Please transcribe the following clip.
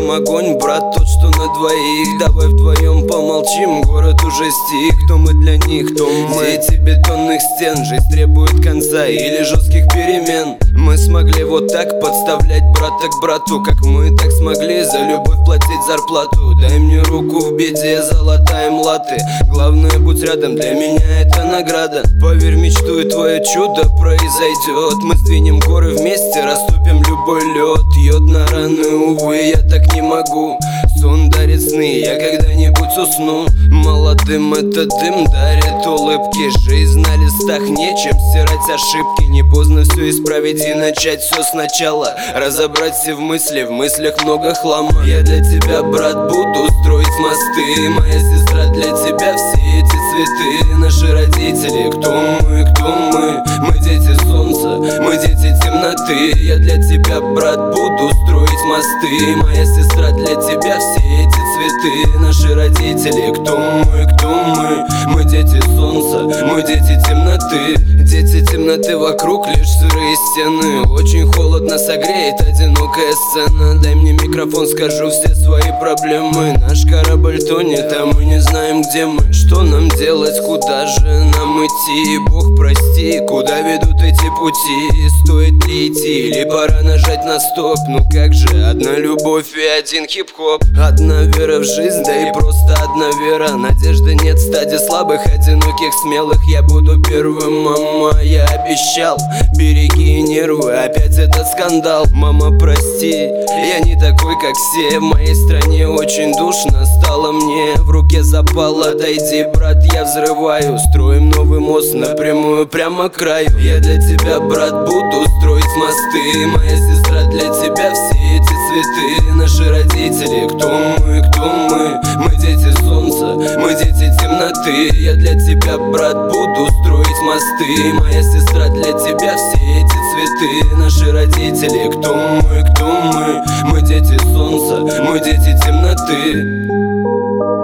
чем огонь, брат, тот, что на двоих. Давай вдвоем помолчим, город уже стих. Кто мы для них, кто мы? Дети бетонных стен, жизнь требует конца или жестких перемен. Мы смогли вот так подставлять брата к брату, как мы так смогли за любовь платить зарплату. Дай мне руку в беде, золотая млаты. Главное, будь рядом, для меня это награда. Поверь, мечту, и твое чудо произойдет. Мы сдвинем горы вместе, растопим любой лед. Йод на раны, увы, я так не могу. Сон дарит сны, я когда-нибудь усну. Молодым этот дым дарит улыбки. Жизнь на листах, нечем стирать ошибки. Не поздно все исправить и начать все сначала. Разобрать все в мыслях много хлама. Я для тебя, брат, буду строить мосты. Моя сестра, для тебя все эти цветы. Наши родители, кто мы, кто мы? Мы дети солнца, мы дети темноты. Я для тебя, брат, буду строить мосты. Моя сестра, для тебя все эти цветы. Наши родители, кто мы, кто мы? Мы дети солнца, мы дети темноты. Дети темноты, вокруг лишь сырые стены. Очень холодно, согреет одинокая сцена. Дай мне микрофон, скажу все свои проблемы. Наш корабль тонет, а мы не знаем, где мы. Что нам делать, куда же нам идти? Бог прости, куда ведут эти пути? Стоит ли идти, или пора нажать на стоп? Ну как же, одна любовь и один хип-хоп. Одна вера в жизнь, да и просто одна вера. Надежды нет в стаде слабых, одиноких, смелых. Я буду первым, мама, я обещал. Береги нервы, опять этот скандал. Мама, прости, я не такой, как все. В моей стране очень душно стало мне. В руке запал, отойди, брат, я взрываю. Строим новый мост напрямую, прямо к краю. Я для тебя, брат, буду строить мосты. Моя сестра, для тебя все эти цветы. Наши родители, кто мы, кто мы? Мы дети солнца, мы дети темноты. Я для тебя, брат, буду строить мосты. Моя сестра, для тебя все эти цветы. Наши родители, кто мы, кто мы? Мы дети солнца, мы дети темноты.